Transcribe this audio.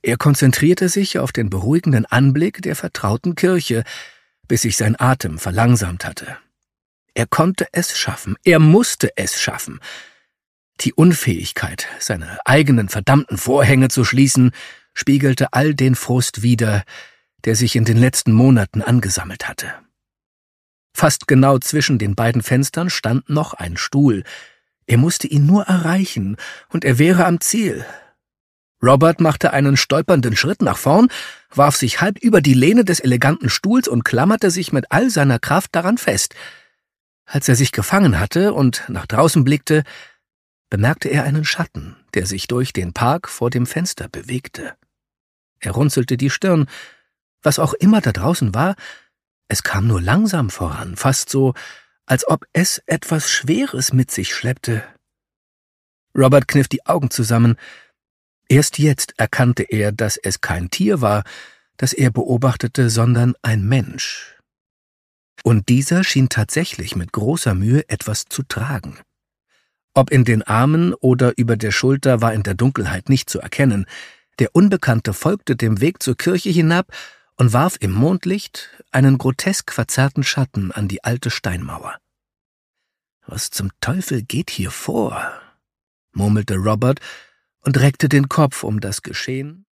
Er konzentrierte sich auf den beruhigenden Anblick der vertrauten Kirche, bis sich sein Atem verlangsamt hatte. Er konnte es schaffen, er musste es schaffen. Die Unfähigkeit, seine eigenen verdammten Vorhänge zu schließen, spiegelte all den Frust wider, der sich in den letzten Monaten angesammelt hatte. Fast genau zwischen den beiden Fenstern stand noch ein Stuhl. Er musste ihn nur erreichen, und er wäre am Ziel. Robert machte einen stolpernden Schritt nach vorn, warf sich halb über die Lehne des eleganten Stuhls und klammerte sich mit all seiner Kraft daran fest. Als er sich gefangen hatte und nach draußen blickte, bemerkte er einen Schatten, der sich durch den Park vor dem Fenster bewegte. Er runzelte die Stirn. Was auch immer da draußen war, es kam nur langsam voran, fast so, als ob es etwas Schweres mit sich schleppte. Robert kniff die Augen zusammen. Erst jetzt erkannte er, dass es kein Tier war, das er beobachtete, sondern ein Mensch. Und dieser schien tatsächlich mit großer Mühe etwas zu tragen. Ob in den Armen oder über der Schulter, war in der Dunkelheit nicht zu erkennen. Der Unbekannte folgte dem Weg zur Kirche hinab und warf im Mondlicht einen grotesk verzerrten Schatten an die alte Steinmauer. »Was zum Teufel geht hier vor?« murmelte Robert und reckte den Kopf, um das Geschehen